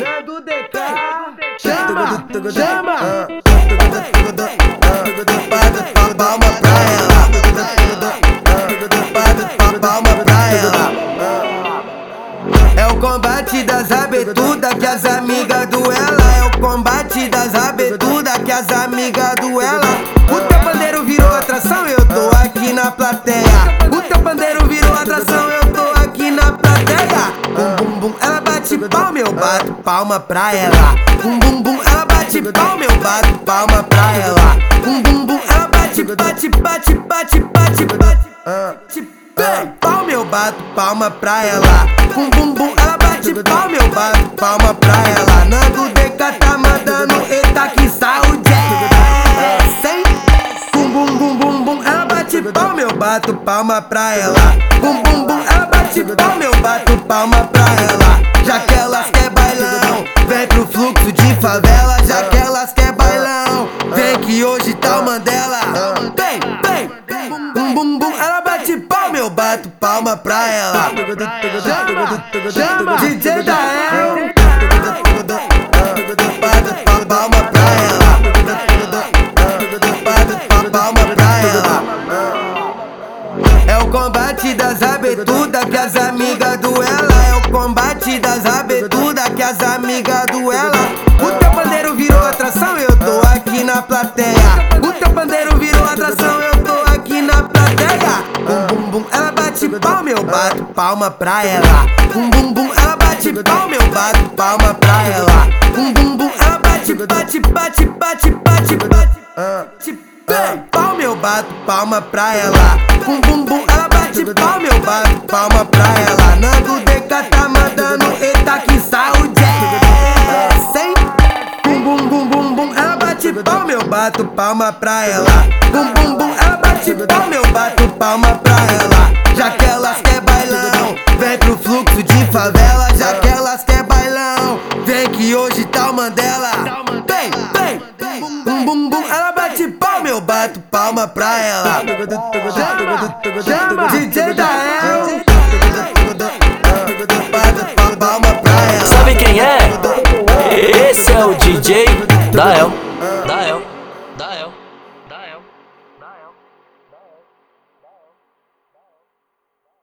Nando DK, chama, chama. Palma pra ela, palma pra ela. É o combate das aberturas que as amigas duela. É o combate das aberturas que as amigas duela. O teu pandeiro virou atração, eu tô aqui na plateia. O teu pandeiro virou atração, eu tô aqui na plateia. Bum bum bum, ela bate palma, eu bato palma pra ela. Bum bum bum, ela bate palma, eu bato palma pra ela. Bum bum bum, ela bate, bate, bate, bate, bate, bate. Palma, eu bato palma pra ela. Bum bum bum, ela bate palma, eu bato palma pra ela. Nando DK tá mandando, eita que saúde é. Sem bum bum bum bum bum, ela bate palma, eu bato palma pra ela. Bum bum bum, ela bate palma, eu bato palma pra ela. Já que elas quer bailão, vem pro fluxo de favela. Já que elas quer bailão, vem que hoje tá o Mandela. Vem, vem, bum bum bum, ela bate palma, eu bato palma pra ela. Chama, DJ Dael. Palma pra ela, palma pra ela. É o combate das aberturas que as amigas duela. É o combate das aberturas que as amigas duela. O teu pandeiro virou atração, eu tô aqui na plateia. O teu pandeiro virou atração, eu tô aqui na plateia. Bum bum bum, ela bate palma, eu bato palma pra ela. Bum bum bum, ela bate palma, eu bato palma pra ela. Bum bum bum, ela bate, bate, bate, bate, bate, bate. Palma, eu bato palma pra ela. Bum bum bum, ela bate palma, eu bato palma pra ela. Nando DK tá mandando, eita que saúde é. Sem bum bum bum bum bum, ela bate palma, eu bato palma pra ela. Bum bum bum, ela bate palma, eu bato palma pra ela. Já que elas quer bailão, vem pro fluxo de favela. Já que elas quer bailão, vem que hoje tá o Mandela. Vem, vem, bum bum bum, ela bate palma, eu bato palma pra ela. Chama, DJ Dael. Palma pra ela. Sabe quem é? Esse é o DJ Dael.